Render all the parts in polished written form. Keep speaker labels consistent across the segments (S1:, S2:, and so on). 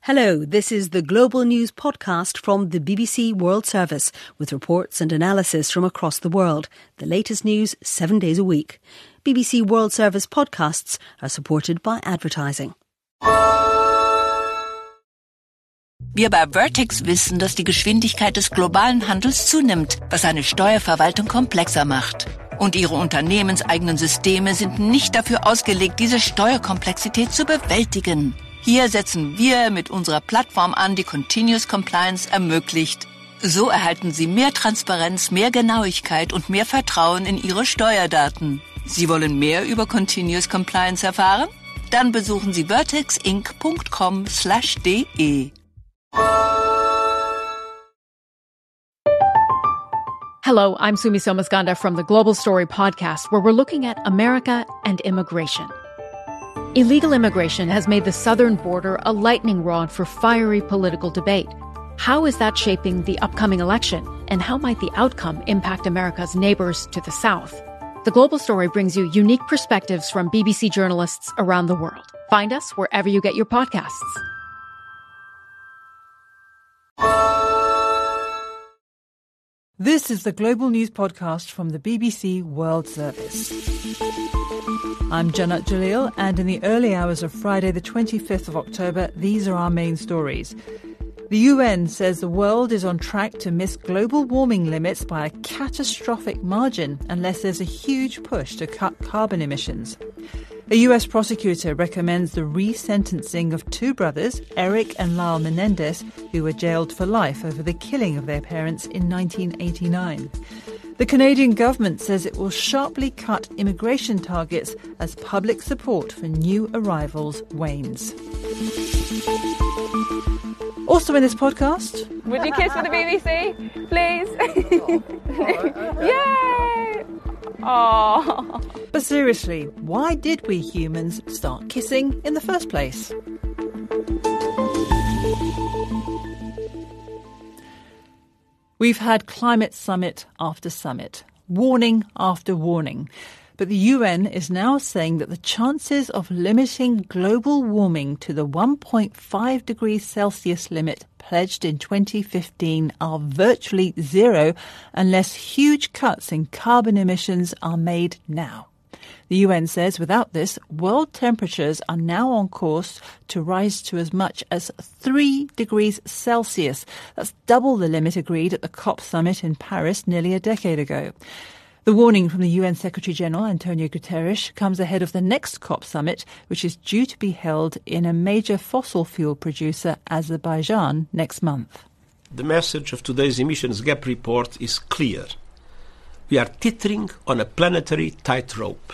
S1: Hello, this is the Global News podcast from the BBC World Service with reports and analysis from across the world. The latest news 7 days a week. BBC World Service podcasts are supported by advertising.
S2: Wir bei Vertex wissen, dass die Geschwindigkeit des globalen Handels zunimmt, was eine Steuerverwaltung komplexer macht. Und ihre unternehmenseigenen Systeme sind nicht dafür ausgelegt, diese Steuerkomplexität zu bewältigen. Hier setzen wir mit unserer Plattform an, die Continuous Compliance ermöglicht. So erhalten Sie mehr Transparenz, mehr Genauigkeit und mehr Vertrauen in Ihre Steuerdaten. Sie wollen mehr über Continuous Compliance erfahren? Dann besuchen Sie vertexinc.com/de.
S3: Hello, I'm Sumi Somasganda from the Global Story podcast, where we're looking at America and immigration. Illegal immigration has made the southern border a lightning rod for fiery political debate. How is that shaping the upcoming election? And how might the outcome impact America's neighbors to the south? The Global Story brings you unique perspectives from BBC journalists around the world. Find us wherever you get your podcasts.
S4: This is the Global News podcast from the BBC World Service. I'm Janat Jalil, and in the early hours of Friday the 25th of October, these are our main stories. The UN says the world is on track to miss global warming limits by a catastrophic margin unless there's a huge push to cut carbon emissions. A US prosecutor recommends the re-sentencing of two brothers, Eric and Lyle Menendez, who were jailed for life over the killing of their parents in 1989. The Canadian government says it will sharply cut immigration targets as public support for new arrivals wanes. Also in this podcast...
S5: Would you kiss for the BBC, please? Yay! Oh.
S4: But seriously, why did we humans start kissing in the first place? We've had climate summit after summit, warning after warning. But the UN is now saying that the chances of limiting global warming to the 1.5 degrees Celsius limit pledged in 2015 are virtually zero unless huge cuts in carbon emissions are made now. The UN says without this, world temperatures are now on course to rise to as much as 3 degrees Celsius. That's double the limit agreed at the COP summit in Paris nearly a decade ago. The warning from the UN Secretary-General, Antonio Guterres, comes ahead of the next COP summit, which is due to be held in a major fossil fuel producer, Azerbaijan, next month.
S6: The message of today's emissions gap report is clear. We are teetering on a planetary tightrope.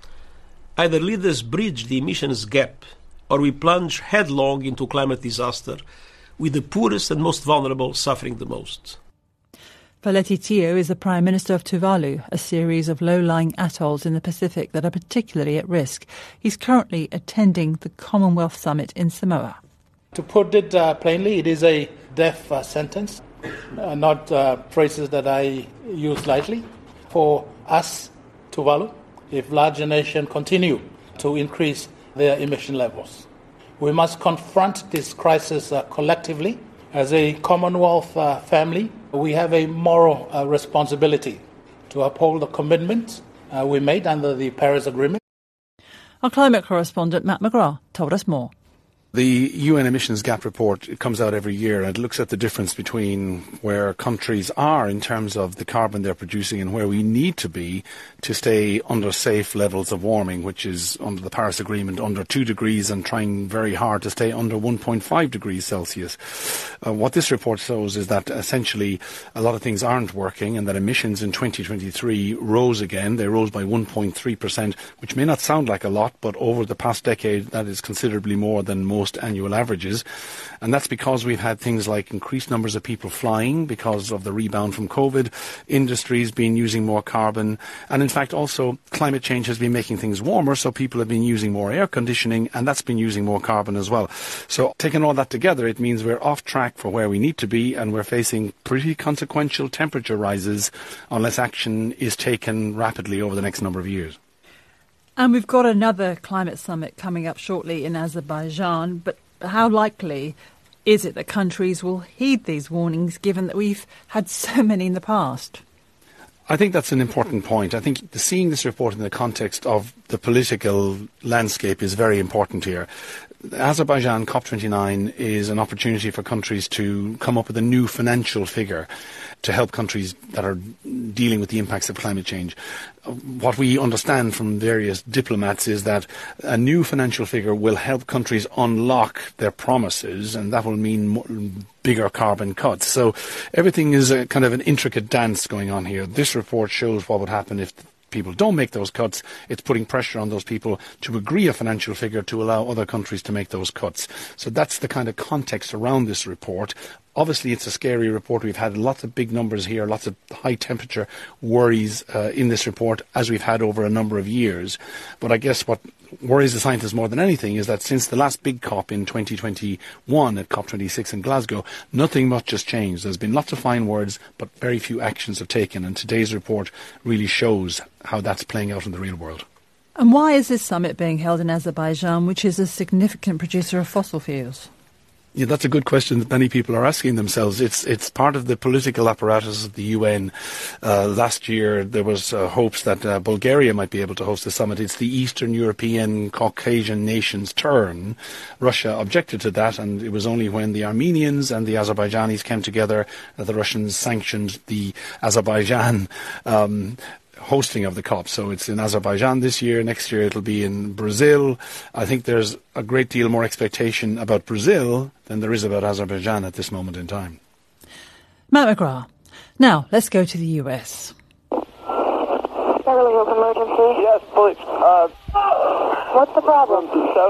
S6: Either leaders bridge the emissions gap or we plunge headlong into climate disaster with the poorest and most vulnerable suffering the most.
S4: Faleti Tio is the Prime Minister of Tuvalu, a series of low-lying atolls in the Pacific that are particularly at risk. He's currently attending the Commonwealth Summit in Samoa.
S7: To put it plainly, it is a death sentence, not phrases that I use lightly. For us, Tuvalu, if larger nations continue to increase their emission levels, we must confront this crisis collectively. As a Commonwealth family, we have a moral responsibility to uphold the commitments we made under the Paris Agreement.
S4: Our climate correspondent, Matt McGrath, told us more.
S8: The UN emissions gap report, it comes out every year and it looks at the difference between where countries are in terms of the carbon they're producing and where we need to be to stay under safe levels of warming, which is under the Paris Agreement under 2 degrees and trying very hard to stay under 1.5 degrees Celsius. What this report shows is that essentially a lot of things aren't working and that emissions in 2023 rose again. They rose by 1.3%, which may not sound like a lot, but over the past decade that is considerably more than most annual averages, and that's because we've had things like increased numbers of people flying because of the rebound from COVID, industries been using more carbon, and in fact also climate change has been making things warmer, so people have been using more air conditioning and that's been using more carbon as well. So taking all that together, it means we're off track for where we need to be and we're facing pretty consequential temperature rises unless action is taken rapidly over the next number of years.
S4: And we've got another climate summit coming up shortly in Azerbaijan, but how likely is it that countries will heed these warnings, given that we've had so many in the past?
S8: I think that's an important point. I think seeing this report in the context of the political landscape is very important here. Azerbaijan COP29 is an opportunity for countries to come up with a new financial figure to help countries that are dealing with the impacts of climate change. What we understand from various diplomats is that a new financial figure will help countries unlock their promises, and that will mean bigger carbon cuts. So everything is a kind of an intricate dance going on here. This report shows what would happen if people don't make those cuts. It's putting pressure on those people to agree a financial figure to allow other countries to make those cuts. So that's the kind of context around this report. Obviously, it's a scary report. We've had lots of big numbers here, lots of high temperature worries in this report, as we've had over a number of years. But I guess what worries the scientists more than anything is that since the last big COP in 2021 at COP26 in Glasgow, nothing much has changed. There's been lots of fine words, but very few actions have taken. And today's report really shows how that's playing out in the real world.
S4: And why is this summit being held in Azerbaijan, which is a significant producer of fossil fuels?
S8: Yeah, that's a good question that many people are asking themselves. It's part of the political apparatus of the UN. Last year, there was hopes that Bulgaria might be able to host the summit. It's the Eastern European Caucasian nations' turn. Russia objected to that, and it was only when the Armenians and the Azerbaijanis came together that the Russians sanctioned the Azerbaijan hosting of the COP. So it's in Azerbaijan this year. Next year it'll be in Brazil. I think there's a great deal more expectation about Brazil than there is about Azerbaijan at this moment in time.
S4: Matt McGrath. Now, let's go to the US.
S9: Beverly Hills emergency.
S10: Yes, police.
S9: What's the problem?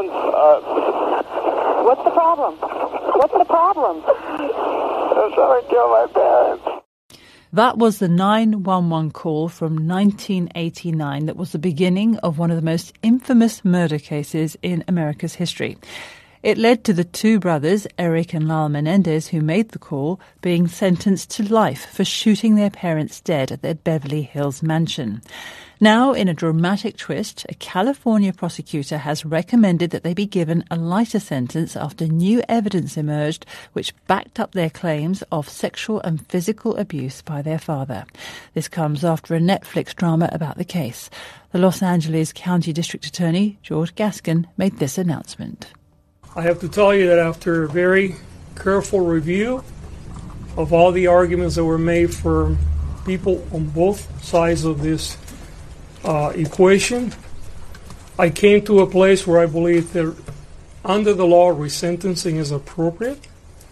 S9: What's the problem? What's the problem?
S10: Someone killed my parents.
S4: That was the 911 call from 1989 that was the beginning of one of the most infamous murder cases in America's history. It led to the two brothers, Eric and Lyle Menendez, who made the call, being sentenced to life for shooting their parents dead at their Beverly Hills mansion. Now, in a dramatic twist, a California prosecutor has recommended that they be given a lighter sentence after new evidence emerged which backed up their claims of sexual and physical abuse by their father. This comes after a Netflix drama about the case. The Los Angeles County District Attorney, George Gascon, made this announcement.
S11: I have to tell you that after a very careful review of all the arguments that were made for people on both sides of this equation, I came to a place where I believe that under the law, resentencing is appropriate,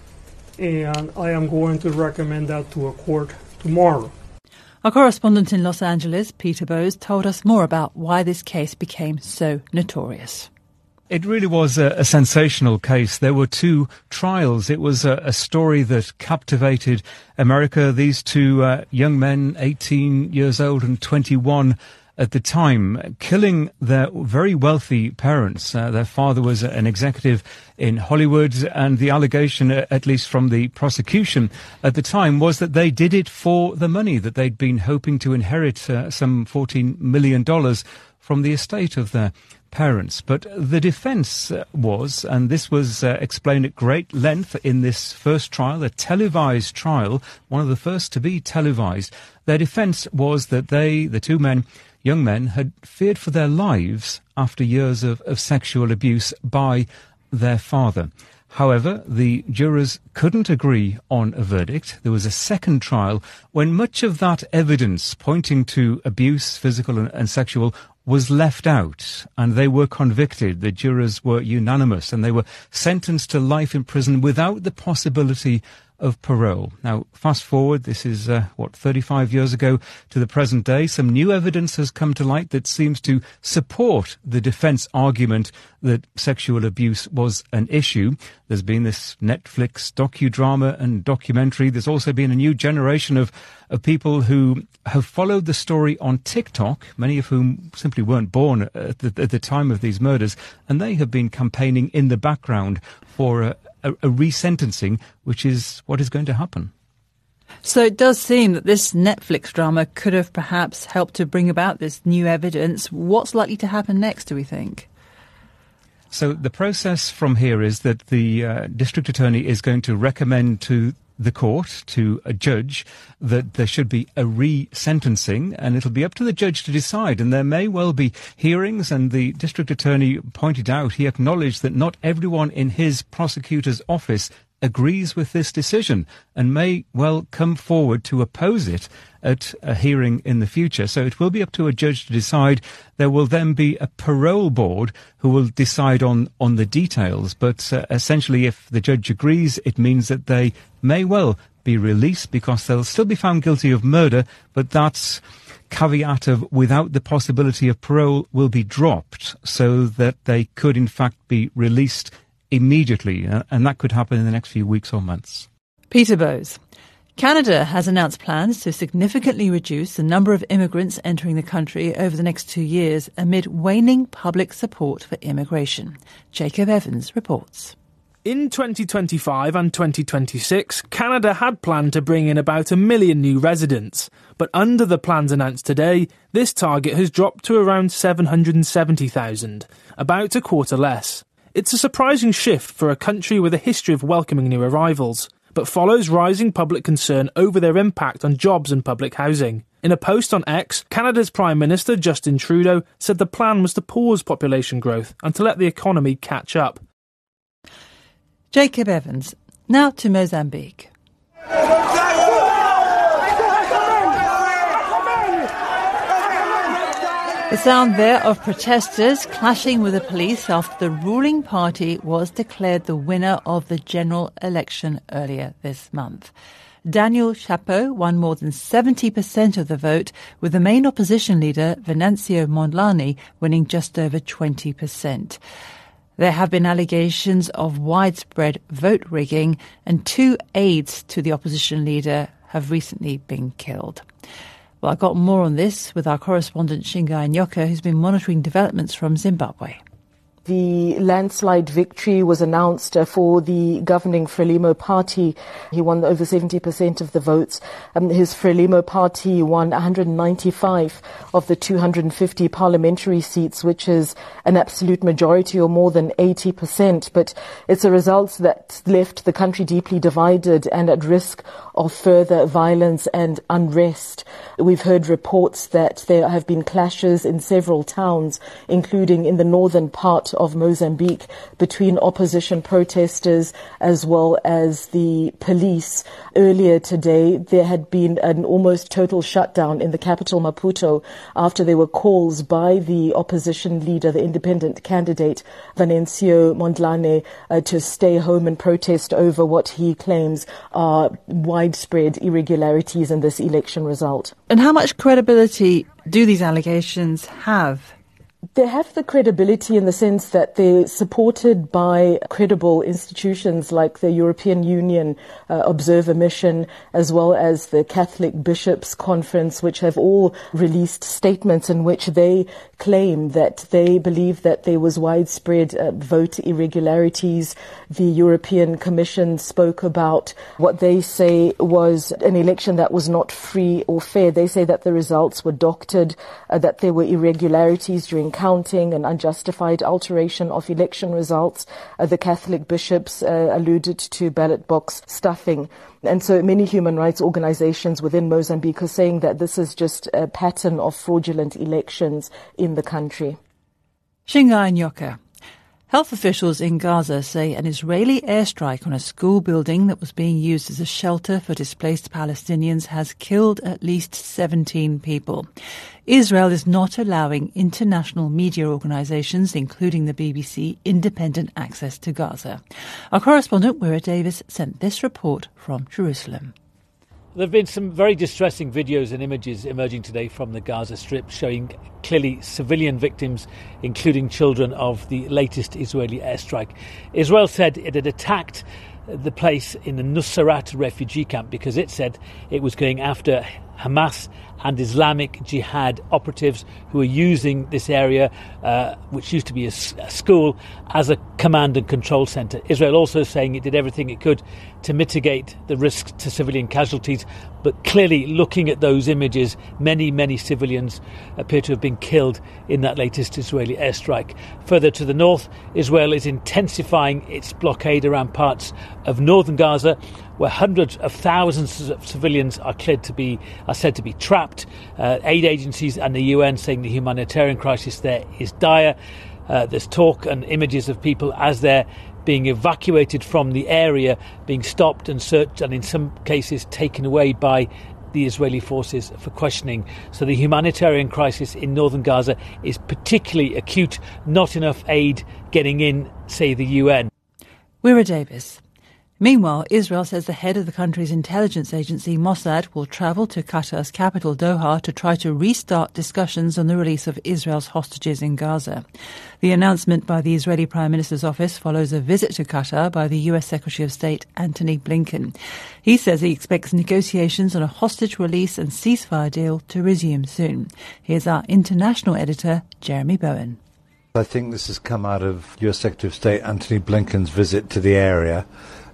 S11: and I am going to recommend that to a court tomorrow.
S4: Our correspondent in Los Angeles, Peter Bowes, told us more about why this case became so notorious.
S12: It really was a sensational case. There were two trials. It was a story that captivated America. These two young men, 18 years old and 21 at the time, killing their very wealthy parents. Their father was an executive in Hollywood, and the allegation, at least from the prosecution at the time, was that they did it for the money, that they'd been hoping to inherit some $14 million from the estate of their parents. But the defence was, and this was explained at great length in this first trial, a televised trial, one of the first to be televised, their defence was that they, the two men, young men, had feared for their lives after years of sexual abuse by their father. However, the jurors couldn't agree on a verdict. There was a second trial when much of that evidence pointing to abuse, physical and sexual, was left out, and they were convicted. The jurors were unanimous, and they were sentenced to life in prison without the possibility of parole. Now, fast forward, this is, 35 years ago to the present day. Some new evidence has come to light that seems to support the defence argument that sexual abuse was an issue. There's been this Netflix docudrama and documentary. There's also been a new generation of people who have followed the story on TikTok, many of whom simply weren't born at the time of these murders, and they have been campaigning in the background for a resentencing, which is what is going to happen.
S4: So it does seem that this Netflix drama could have perhaps helped to bring about this new evidence. What's likely to happen next, do we think?
S12: So the process from here is that the district attorney is going to recommend to the court, to a judge, that there should be a re-sentencing, and it'll be up to the judge to decide. And there may well be hearings, and the district attorney pointed out, he acknowledged that not everyone in his prosecutor's office agrees with this decision and may well come forward to oppose it at a hearing in the future. So it will be up to a judge to decide. There will then be a parole board who will decide on the details. But essentially, if the judge agrees, it means that they may well be released because they'll still be found guilty of murder, but that's caveat of without the possibility of parole will be dropped so that they could in fact be released immediately, and that could happen in the next few weeks or months.
S4: Peter Bowes. Canada has announced plans to significantly reduce the number of immigrants entering the country over the next 2 years amid waning public support for immigration. Jacob Evans reports.
S13: In 2025 and 2026, Canada had planned to bring in about 1 million new residents, but under the plans announced today, this target has dropped to around 770,000, about a quarter less. It's a surprising shift for a country with a history of welcoming new arrivals, but follows rising public concern over their impact on jobs and public housing. In a post on X, Canada's Prime Minister Justin Trudeau said the plan was to pause population growth and to let the economy catch up.
S4: Jacob Evans. Now to Mozambique. The sound there of protesters clashing with the police after the ruling party was declared the winner of the general election earlier this month. Daniel Chapo won more than 70% of the vote, with the main opposition leader, Venancio Mondlane, winning just over 20%. There have been allegations of widespread vote rigging, and 2 aides to the opposition leader have recently been killed. Well, I got more on this with our correspondent Shingai Nyoka, who's been monitoring developments from Zimbabwe.
S14: The landslide victory was announced for the governing Frelimo party. He won over 70% of the votes. His Frelimo party won 195 of the 250 parliamentary seats, which is an absolute majority, or more than 80%. But it's a result that left the country deeply divided and at risk of further violence and unrest. We've heard reports that there have been clashes in several towns, including in the northern part of Mozambique, between opposition protesters as well as the police. Earlier today, there had been an almost total shutdown in the capital, Maputo, after there were calls by the opposition leader, the independent candidate, Venancio Mondlane, to stay home and protest over what he claims are widespread irregularities in this election result.
S4: And how much credibility do these allegations have?
S14: They have the credibility in the sense that they're supported by credible institutions like the European Union Observer Mission, as well as the Catholic Bishops' Conference, which have all released statements in which they claim that they believe that there was widespread vote irregularities. The European Commission spoke about what they say was an election that was not free or fair. They say that the results were doctored, that there were irregularities during counting and unjustified alteration of election results. The Catholic bishops alluded to ballot box stuffing. And so many human rights organizations within Mozambique are saying that this is just a pattern of fraudulent elections in the country.
S4: Shingai Nyoka. Health officials in Gaza say an Israeli airstrike on a school building that was being used as a shelter for displaced Palestinians has killed at least 17 people. Israel is not allowing international media organizations, including the BBC, independent access to Gaza. Our correspondent, Wira Davis, sent this report from Jerusalem.
S15: There have been some very distressing videos and images emerging today from the Gaza Strip showing clearly civilian victims, including children, of the latest Israeli airstrike. Israel said it had attacked the place in the Nuseirat refugee camp because it said it was going after Hamas and Islamic Jihad operatives who are using this area, which used to be a school, as a command and control centre. Israel also saying it did everything it could to mitigate the risk to civilian casualties, but clearly looking at those images, many civilians appear to have been killed in that latest Israeli airstrike. Further to the north, Israel is intensifying its blockade around parts of northern Gaza, where hundreds of thousands of civilians are said to be trapped. Aid agencies and the UN saying the humanitarian crisis there is dire. There's talk and images of people as they're being evacuated from the area, being stopped and searched, and in some cases taken away by the Israeli forces for questioning. So the humanitarian crisis in northern Gaza is particularly acute. Not enough aid getting in, say the UN.
S4: Wira Davis. Meanwhile, Israel says the head of the country's intelligence agency, Mossad, will travel to Qatar's capital, Doha, to try to restart discussions on the release of Israel's hostages in Gaza. The announcement by the Israeli Prime Minister's office follows a visit to Qatar by the US Secretary of State, Antony Blinken. He says he expects negotiations on a hostage release and ceasefire deal to resume soon. Here's our international editor, Jeremy Bowen.
S16: I think this has come out of US Secretary of State Antony Blinken's visit to the area.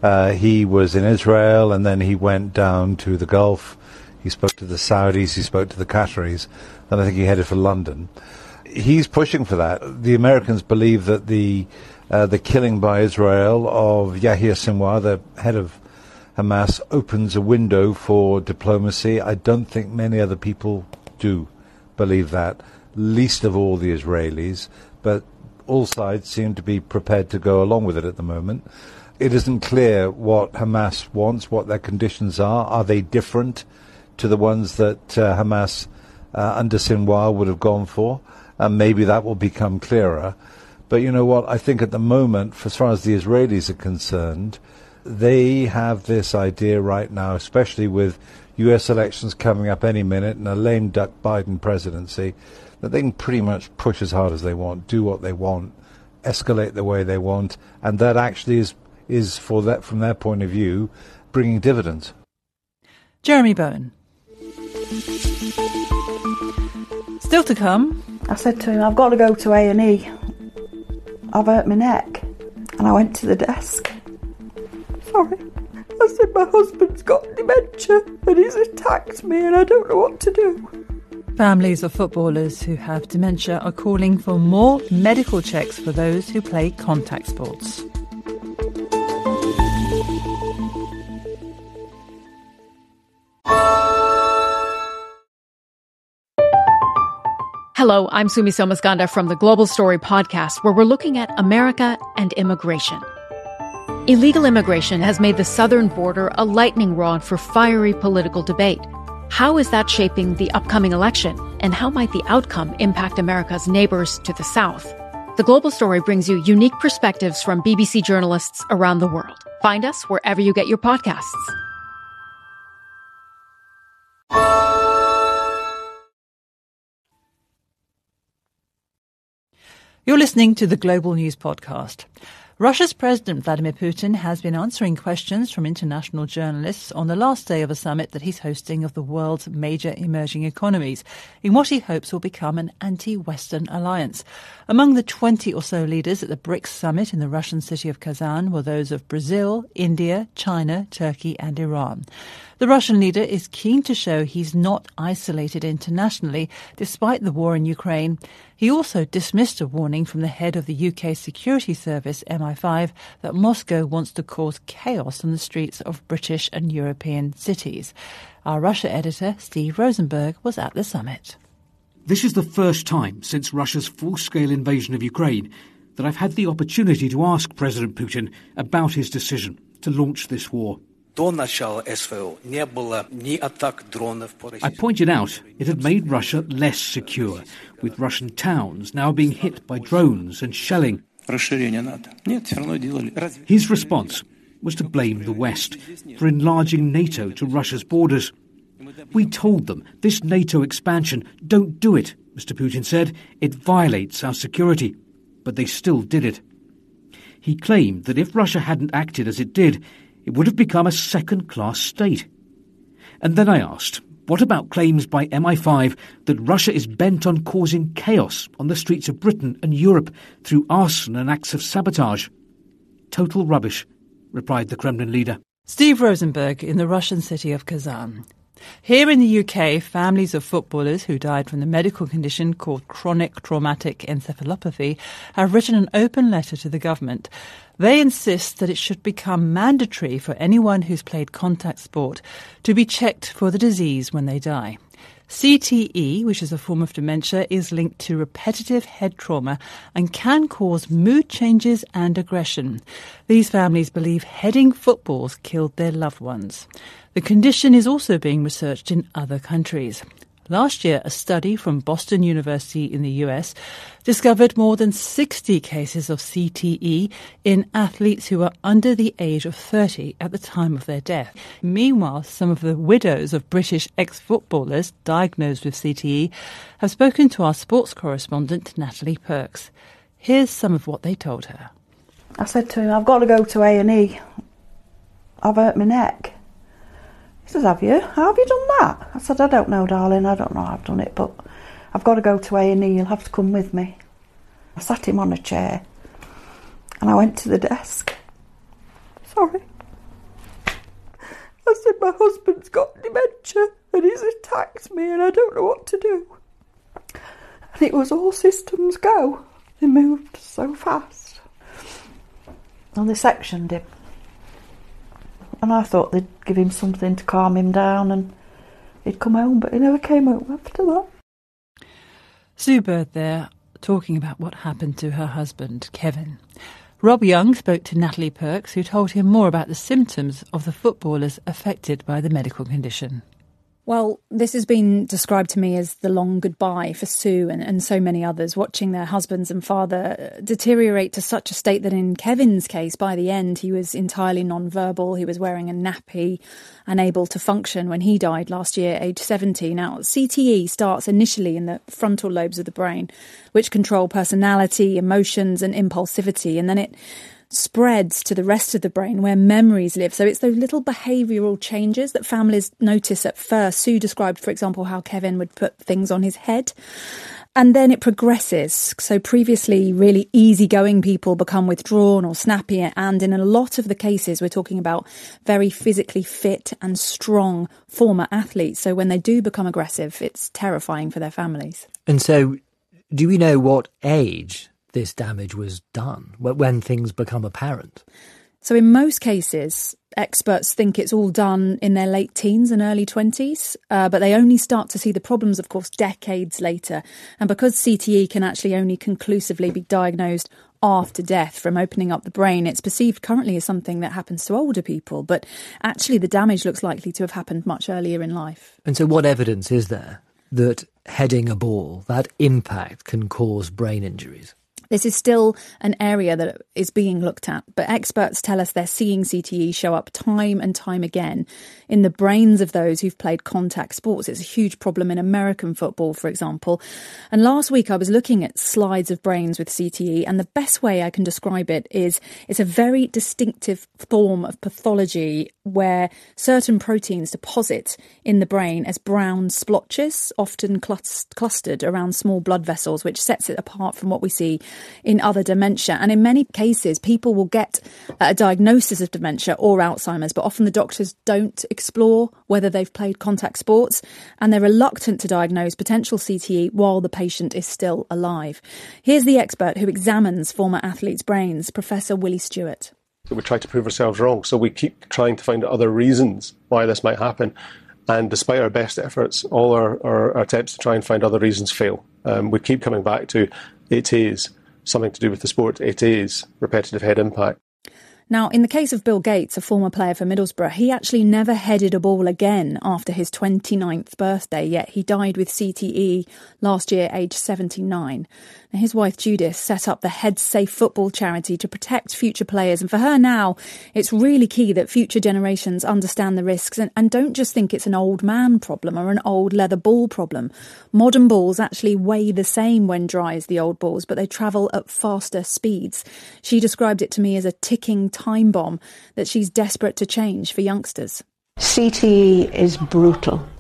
S16: He was in Israel and then he went down to the Gulf. He spoke to the Saudis, he spoke to the Qataris, and I think he headed for London. He's pushing for that. The Americans believe that the killing by Israel of Yahya Sinwar, the head of Hamas, opens a window for diplomacy. I don't think many other people do believe that, least of all the Israelis, but all sides seem to be prepared to go along with it at the moment. It isn't clear what Hamas wants, what their conditions are. Are they different to the ones that Hamas under Sinwar would have gone for? And maybe that will become clearer. But you know what? I think at the moment, as far as the Israelis are concerned, they have this idea right now, especially with US elections coming up any minute and a lame duck Biden presidency, that they can pretty much push as hard as they want, do what they want, escalate the way they want, and that actually is for that, from their point of view, bringing dividends.
S4: Jeremy Bowen. Still to come.
S17: I said to him, I've got to go to A&E. I've hurt my neck. And I went to the desk. Sorry. I said, my husband's got dementia and he's attacked me and I don't know what to do.
S4: Families of footballers who have dementia are calling for more medical checks for those who play contact sports.
S3: Hello, I'm Sumi Somaskanda from the Global Story podcast, where we're looking at America and immigration. Illegal immigration has made the southern border a lightning rod for fiery political debate. How is that shaping the upcoming election? And how might the outcome impact America's neighbors to the south? The Global Story brings you unique perspectives from BBC journalists around the world. Find us wherever you get your podcasts.
S4: You're listening to the Global News Podcast. Russia's President Vladimir Putin has been answering questions from international journalists on the last day of a summit that he's hosting of the world's major emerging economies, in what he hopes will become an anti-Western alliance. Among the 20 or so leaders at the BRICS summit in the Russian city of Kazan were those of Brazil, India, China, Turkey and Iran. The Russian leader is keen to show he's not isolated internationally, despite the war in Ukraine. He also dismissed a warning from the head of the UK security service, MI5, that Moscow wants to cause chaos on the streets of British and European cities. Our Russia editor, Steve Rosenberg, was at the summit.
S18: This is the first time since Russia's full-scale invasion of Ukraine that I've had the opportunity to ask President Putin about his decision to launch this war. I pointed out it had made Russia less secure, with Russian towns now being hit by drones and shelling. His response was to blame the West for enlarging NATO to Russia's borders. We told them, this NATO expansion, don't do it, Mr. Putin said. It violates our security. But they still did it. He claimed that if Russia hadn't acted as it did, it would have become a second-class state. And then I asked, What about claims by MI5 that Russia is bent on causing chaos on the streets of Britain and Europe through arson and acts of sabotage? Total rubbish, replied the Kremlin leader.
S4: Steve Rosenberg in the Russian city of Kazan. Here in the UK, families of footballers who died from the medical condition called chronic traumatic encephalopathy have written an open letter to the government. They insist that it should become mandatory for anyone who's played contact sport to be checked for the disease when they die. CTE, which is a form of dementia, is linked to repetitive head trauma and can cause mood changes and aggression. These families believe heading footballs killed their loved ones. The condition is also being researched in other countries. Last year, a study from Boston University in the US discovered more than 60 cases of CTE in athletes who were under the age of 30 at the time of their death. Meanwhile, some of the widows of British ex-footballers diagnosed with CTE have spoken to our sports correspondent, Natalie Perks. Here's some of what they told her.
S17: I said to him, I've got to go to A&E. I've hurt my neck. He says, have you? How have you done that? I said, I don't know, darling, I don't know how I've done it, but I've got to go to A&E, you'll have to come with me. I sat him on a chair and I went to the desk. Sorry. I said, my husband's got dementia and he's attacked me and I don't know what to do. And it was all systems go. They moved so fast. And they sectioned him. And I thought they'd give him something to calm him down and he'd come home, but he never came home after that.
S4: Sue Bird there, talking about what happened to her husband, Kevin. Rob Young spoke to Natalie Perks, who told him more about the symptoms of the footballers affected by the medical condition.
S19: Well, this has been described to me as the long goodbye for Sue and so many others, watching their husbands and father deteriorate to such a state that in Kevin's case, by the end, he was entirely non-verbal. He was wearing a nappy, unable to function when he died last year, age 70. Now, CTE starts initially in the frontal lobes of the brain, which control personality, emotions and impulsivity, and then it spreads to the rest of the brain where memories live. So it's those little behavioural changes that families notice at first. Sue described, for example, how Kevin would put things on his head. And then it progresses. So previously really easygoing people become withdrawn or snappy. And in a lot of the cases, we're talking about very physically fit and strong former athletes. So when they do become aggressive, it's terrifying for their families.
S20: And so do we know what age this damage was done, when things become apparent?
S19: So in most cases, experts think it's all done in their late teens and early 20s, but they only start to see the problems, of course, decades later. And because CTE can actually only conclusively be diagnosed after death from opening up the brain, it's perceived currently as something that happens to older people, but actually the damage looks likely to have happened much earlier in life.
S20: And so what evidence is there that heading a ball, that impact, can cause brain injuries?
S19: This is still an area that is being looked at, but experts tell us they're seeing CTE show up time and time again in the brains of those who've played contact sports. It's a huge problem in American football, for example. And last week I was looking at slides of brains with CTE, and the best way I can describe it is it's a very distinctive form of pathology where certain proteins deposit in the brain as brown splotches, often clustered around small blood vessels, which sets it apart from what we see in other dementia. And in many cases, people will get a diagnosis of dementia or Alzheimer's, but often the doctors don't explore whether they've played contact sports, and they're reluctant to diagnose potential CTE while the patient is still alive. Here's the expert who examines former athletes' brains, Professor Willie Stewart.
S21: We try to prove ourselves wrong, so we keep trying to find other reasons why this might happen. And despite our best efforts, all our attempts to try and find other reasons fail. We keep coming back to it is something to do with the sport. It is repetitive head impact.
S19: Now, in the case of Bill Gates, a former player for Middlesbrough, he actually never headed a ball again after his 29th birthday, yet he died with CTE last year, aged 79. Now, his wife Judith set up the Head Safe Football charity to protect future players, and for her now, it's really key that future generations understand the risks and don't just think it's an old man problem or an old leather ball problem. Modern balls actually weigh the same when dry as the old balls, but they travel at faster speeds. She described it to me as a ticking time bomb that she's desperate to change for youngsters.
S22: CTE is brutal,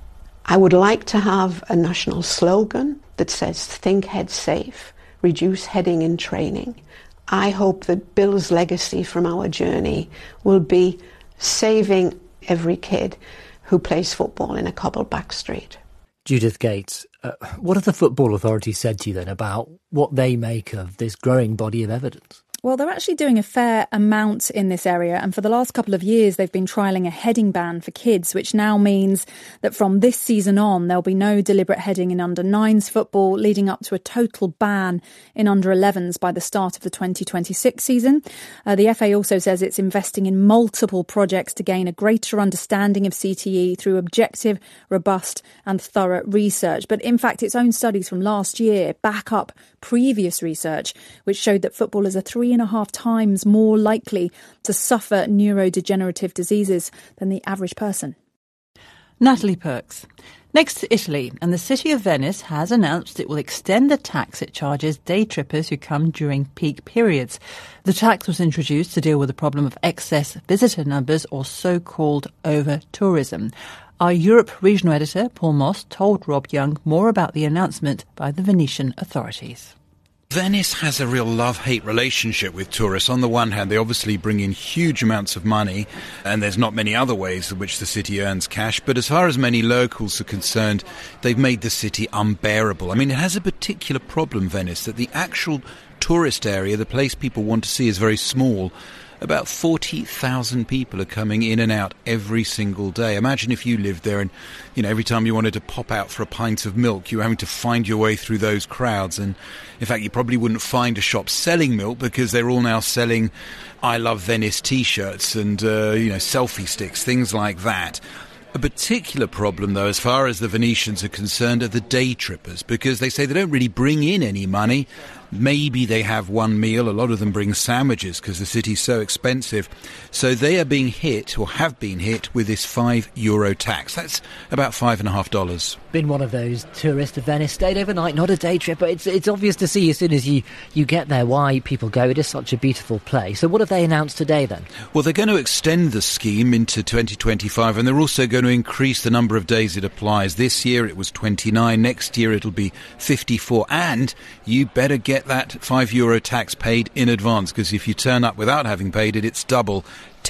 S1: I would like to have a national slogan that says, think head safe, reduce heading in training. I hope that Bill's legacy from our journey will be saving every kid who plays football in a cobbled back street.
S20: Judith Gates, what have the Football Authority said to you then about what they make of this growing body of evidence?
S19: Well, they're actually doing a fair amount in this area, and for the last couple of years they've been trialling a heading ban for kids, which now means that from this season on there'll be no deliberate heading in under-9s football, leading up to a total ban in under-11s by the start of the 2026 season. The FA also says it's investing in multiple projects to gain a greater understanding of CTE through objective, robust and thorough research. But in fact, its own studies from last year back up previous research, which showed that footballers are 3.5 times more likely to suffer neurodegenerative diseases than the average person.
S4: Natalie Perks. Next to Italy, and the city of Venice has announced it will extend the tax it charges day trippers who come during peak periods. The tax was introduced to deal with the problem of excess visitor numbers, or so-called over-tourism. Our Europe regional editor, Paul Moss, told Rob Young more about the announcement by the Venetian authorities.
S22: Venice has a real love-hate relationship with tourists. On the one hand, they obviously bring in huge amounts of money, and there's not many other ways in which the city earns cash. But as far as many locals are concerned, they've made the city unbearable. I mean, it has a particular problem, Venice, that the actual tourist area, the place people want to see, is very small. About 40,000 people are coming in and out every single day. Imagine if you lived there and, every time you wanted to pop out for a pint of milk, you were having to find your way through those crowds. And in fact, you probably wouldn't find a shop selling milk because they're all now selling I Love Venice T-shirts and, selfie sticks, things like that. A particular problem, though, as far as the Venetians are concerned, are the day trippers, because they say they don't really bring in any money. Maybe they have one meal. A lot of them bring sandwiches because the city's so expensive. So they are being hit, or have been hit, with this €5 tax. That's about $5.50.
S20: Been one of those tourists to Venice, stayed overnight, not a day trip, but it's obvious to see as soon as you get there why people go. It is such a beautiful place. So what have they announced today then?
S22: Well, they're going to extend the scheme into 2025, and they're also going to increase the number of days it applies. This year it was 29, next year it'll be 54, and you better get that €5 tax paid in advance, because if you turn up without having paid it, it's double,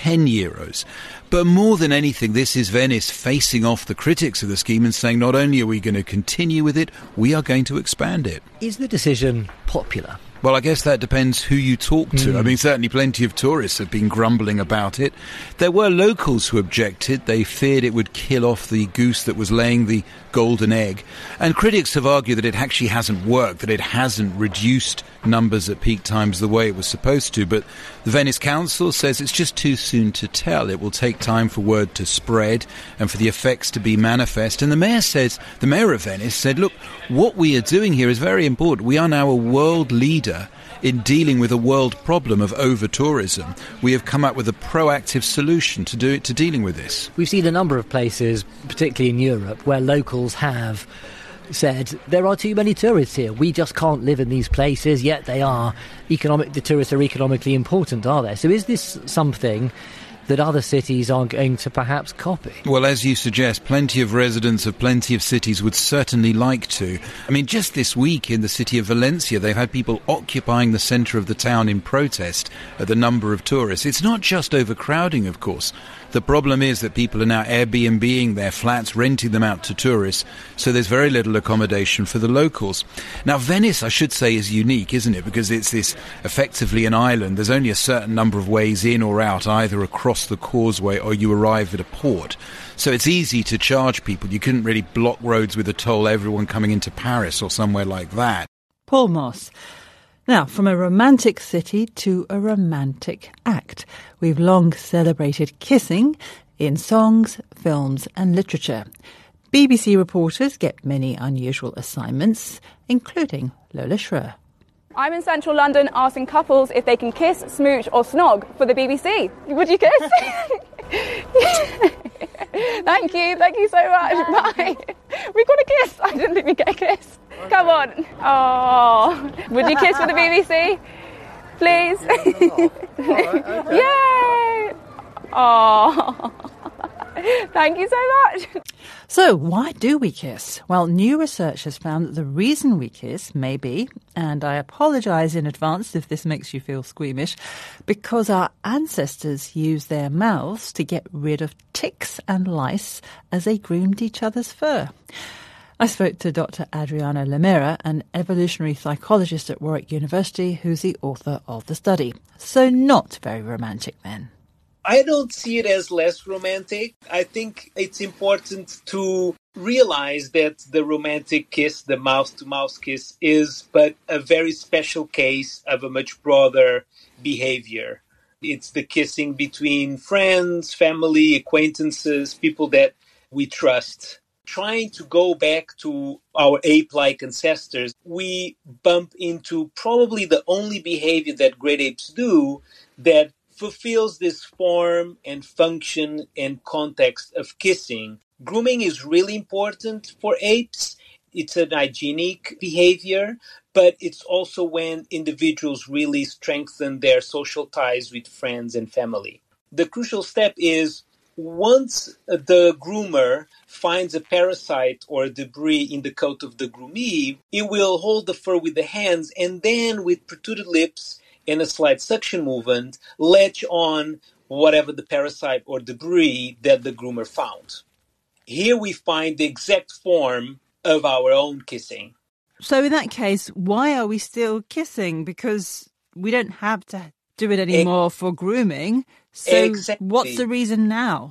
S22: €10. But more than anything, this is Venice facing off the critics of the scheme and saying not only are we going to continue with it, we are going to expand it.
S20: Is the decision popular?
S22: Well, I guess that depends who you talk to. I mean, certainly plenty of tourists have been grumbling about it. There were locals who objected. They feared it would kill off the goose that was laying the golden egg. And critics have argued that it actually hasn't worked, that it hasn't reduced numbers at peak times the way it was supposed to. But the Venice Council says it's just too soon to tell. It will take time for word to spread and for the effects to be manifest. And the mayor of Venice said, look, what we are doing here is very important. We are now a world leader in dealing with a world problem of over-tourism. We have come up with a proactive solution to dealing with this.
S20: We've seen a number of places, particularly in Europe, where locals have said there are too many tourists here. We just can't live in these places, yet the tourists are economically important, are they? So is this something that other cities are going to perhaps copy?
S22: Well, as you suggest, plenty of residents of plenty of cities would certainly like to. I mean, just this week in the city of Valencia, they've had people occupying the centre of the town in protest at the number of tourists. It's not just overcrowding, of course. The problem is that people are now Airbnb-ing their flats, renting them out to tourists, so there's very little accommodation for the locals. Now, Venice, I should say, is unique, isn't it? Because it's effectively an island. There's only a certain number of ways in or out, either across the causeway or you arrive at a port. So it's easy to charge people. You couldn't really block roads with a toll, everyone coming into Paris or somewhere like that.
S4: Paul Moss. Now, from a romantic city to a romantic act. We've long celebrated kissing in songs, films and literature. BBC reporters get many unusual assignments, including Lola Schroer.
S5: I'm in central London asking couples if they can kiss, smooch or snog for the BBC. Would you kiss? Thank you so much. Bye. We got a kiss. I didn't think we'd get a kiss. Come on. Oh, would you kiss for the BBC? Please. Yay. Oh. Thank you so much.
S4: So, why do we kiss? Well, new research has found that the reason we kiss may be, and I apologise in advance if this makes you feel squeamish, because our ancestors used their mouths to get rid of ticks and lice as they groomed each other's fur. I spoke to Dr. Adriana Lamera, an evolutionary psychologist at Warwick University, who's the author of the study. So not very romantic then.
S2: I don't see it as less romantic. I think it's important to realize that the romantic kiss, the mouth-to-mouth kiss, is but a very special case of a much broader behavior. It's the kissing between friends, family, acquaintances, people that we trust. Trying to go back to our ape-like ancestors, we bump into probably the only behavior that great apes do that fulfills this form and function and context of kissing. Grooming is really important for apes. It's an hygienic behavior, but it's also when individuals really strengthen their social ties with friends and family. The crucial step is once the groomer finds a parasite or debris in the coat of the groomee, it will hold the fur with the hands and then with protruded lips and a slight suction movement, latch on whatever the parasite or debris that the groomer found. Here we find the exact form of our own kissing.
S4: So in that case, why are we still kissing? Because we don't have to do it anymore for grooming. So
S2: exactly.
S4: What's the reason now?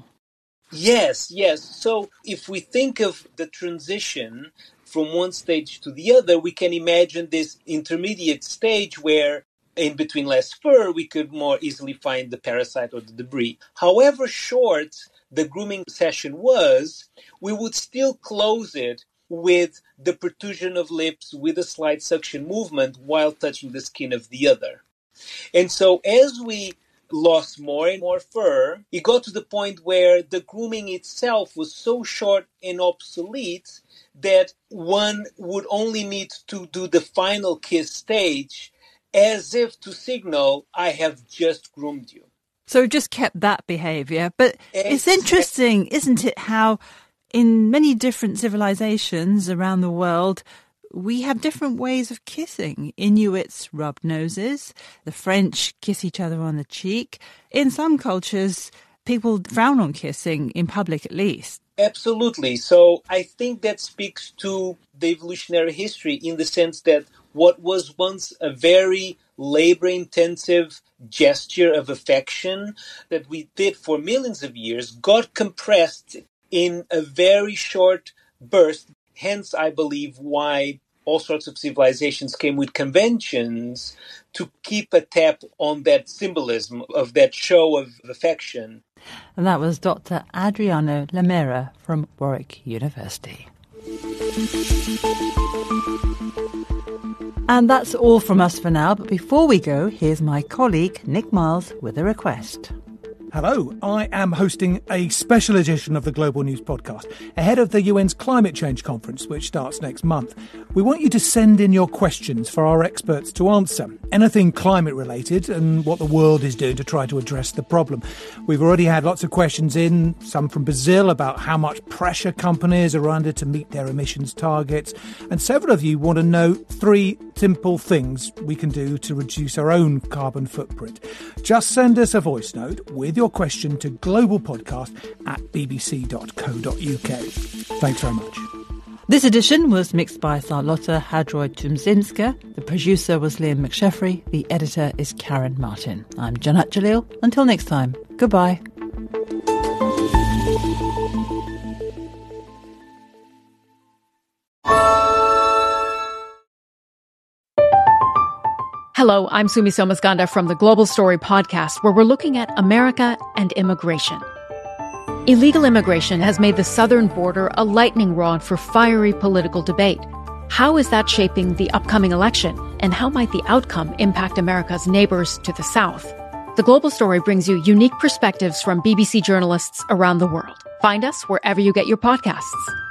S2: Yes. So if we think of the transition from one stage to the other, we can imagine this intermediate stage where in between less fur, we could more easily find the parasite or the debris. However short the grooming session was, we would still close it with the protrusion of lips with a slight suction movement while touching the skin of the other. And so as we lost more and more fur, it got to the point where the grooming itself was so short and obsolete that one would only need to do the final kiss stage as if to signal, I have just groomed you.
S4: So we've just kept that behaviour. But it's interesting, isn't it, how in many different civilizations around the world, we have different ways of kissing. Inuits rub noses. The French kiss each other on the cheek. In some cultures, people frown on kissing, in public at least.
S2: Absolutely. So I think that speaks to the evolutionary history in the sense that what was once a very labor-intensive gesture of affection that we did for millions of years got compressed in a very short burst. Hence, I believe, why all sorts of civilizations came with conventions to keep a tap on that symbolism of that show of affection.
S4: And that was Dr. Adriana Lamera from Warwick University. And that's all from us for now. But before we go, here's my colleague Nick Miles with a request.
S6: Hello, I am hosting a special edition of the Global News Podcast ahead of the UN's Climate Change Conference, which starts next month. We want you to send in your questions for our experts to answer. Anything climate related and what the world is doing to try to address the problem. We've already had lots of questions in, some from Brazil about how much pressure companies are under to meet their emissions targets. And several of you want to know 3 simple things we can do to reduce our own carbon footprint. Just send us a voice note with your question to globalpodcast@bbc.co.uk. Thanks very much.
S4: This edition was mixed by Charlotte Hadroy-Tumzinska. The producer was Liam McSheffrey. The editor is Karen Martin. I'm Janat Jalil. Until next time, goodbye.
S3: Hello, I'm Sumi Somasganda from the Global Story podcast, where we're looking at America and immigration. Illegal immigration has made the southern border a lightning rod for fiery political debate. How is that shaping the upcoming election? And how might the outcome impact America's neighbors to the south? The Global Story brings you unique perspectives from BBC journalists around the world. Find us wherever you get your podcasts.